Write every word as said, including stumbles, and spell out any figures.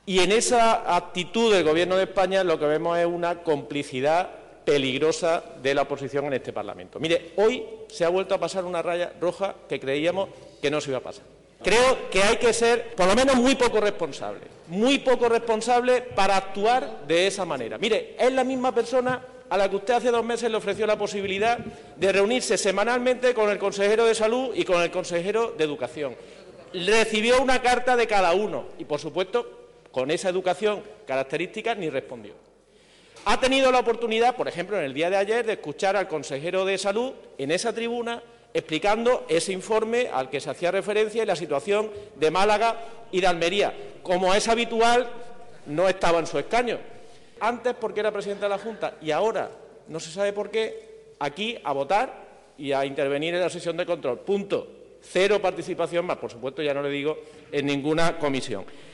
Y en esa actitud del Gobierno de España lo que vemos es una complicidad peligrosa de la oposición en este Parlamento. Mire, hoy se ha vuelto a pasar una raya roja que creíamos que no se iba a pasar. Creo que hay que ser, por lo menos, muy poco responsable, muy poco responsable para actuar de esa manera. Mire, es la misma persona a la que usted hace dos meses le ofreció la posibilidad de reunirse semanalmente con el consejero de Salud y con el consejero de Educación. Recibió una carta de cada uno y, por supuesto, con esa educación característica ni respondió. Ha tenido la oportunidad, por ejemplo, en el día de ayer, de escuchar al consejero de Salud en esa tribuna explicando ese informe al que se hacía referencia y la situación de Málaga y de Almería. Como es habitual, no estaba en su escaño. Antes porque era presidente de la Junta y ahora, no se sabe por qué, aquí a votar y a intervenir en la sesión de control. Punto. Cero participación más, por supuesto, ya no le digo, en ninguna comisión.